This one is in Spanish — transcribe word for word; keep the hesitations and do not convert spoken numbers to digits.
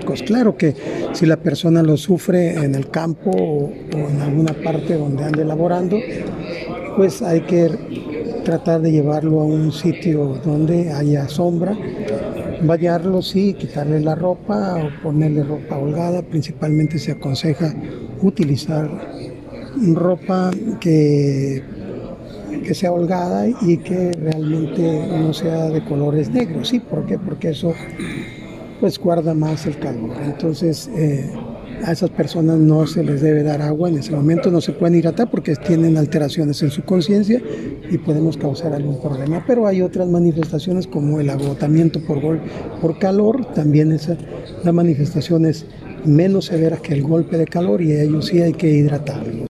específicos. Claro que si la persona lo sufre en el campo o, o en alguna parte donde ande laborando, pues hay que tratar de llevarlo a un sitio donde haya sombra, bañarlo, sí, quitarle la ropa o ponerle ropa holgada. Principalmente se aconseja utilizar ropa que, que sea holgada y que realmente no sea de colores negros. ¿Sí? ¿Por qué? Porque eso pues guarda más el calor. Entonces eh, a esas personas no se les debe dar agua en ese momento, no se pueden hidratar porque tienen alteraciones en su conciencia y podemos causar algún problema. Pero hay otras manifestaciones como el agotamiento por, gol, por calor, también esa, la manifestación es menos severa que el golpe de calor y a ellos sí hay que hidratarlos.